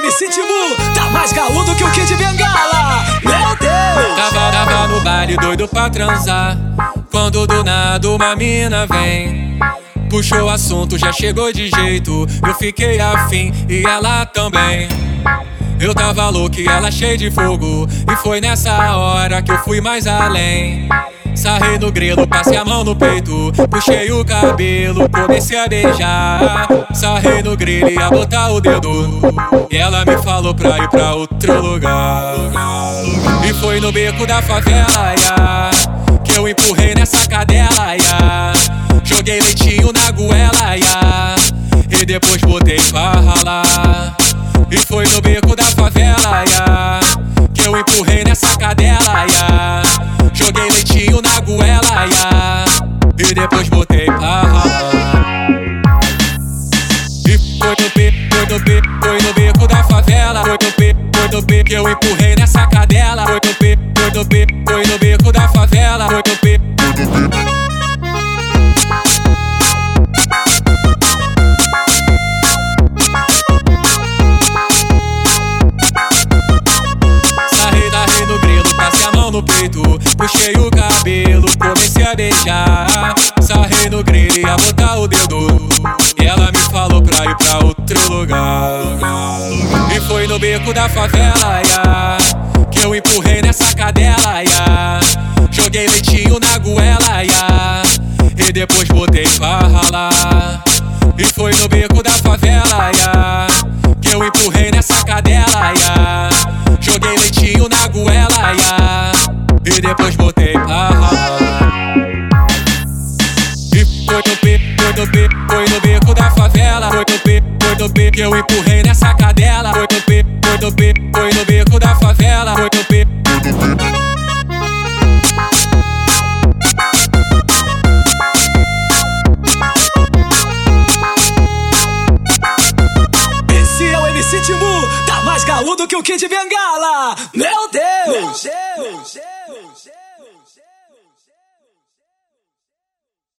MC Timbu, tá mais gaúdo que o Kid Bengala. Meu Deus! Tava no baile doido pra transar, quando do nada uma mina vem. Puxou o assunto, já chegou de jeito, eu fiquei afim e ela também. Eu tava louco e ela cheia de fogo, e foi nessa hora que eu fui mais além. Sarrei no grelo, passei a mão no peito, puxei o cabelo, comecei a beijar. Sarrei no grelo e ia botar o dedo, e ela me falou pra ir pra outro lugar. E foi no beco da favela, ya, que eu empurrei nessa cadela, ya. Joguei leitinho na goela, ya, e depois botei pra ralar. E foi no beco da favela, ya, que eu empurrei nessa cadela, ya. Joguei leitinho na goela, ya, e depois botei pra ralar. E foi no beco da favela, foi no beco que eu empurrei nessa cadela. Foi no beco da favela, foi no beco. No peito, puxei o cabelo, comecei a beijar. Sarrei no grilo e ia botar o dedo, e ela me falou pra ir pra outro lugar. E foi no beco da favela, ya, que eu empurrei nessa cadela, ya. Joguei leitinho na goela, ya, e depois botei pra ralar. E foi no beco da favela, ya, que eu empurrei nessa cadela, ya. Joguei leitinho na goela, ya, e depois botei pra ralar. E foi no beco da favela, foi no beco que eu empurrei nessa cadela. Foi no beco da favela, foi no beco. Esse é o MC Timbu, tá mais gaúdo que o Kid Bengala. Meu Deus!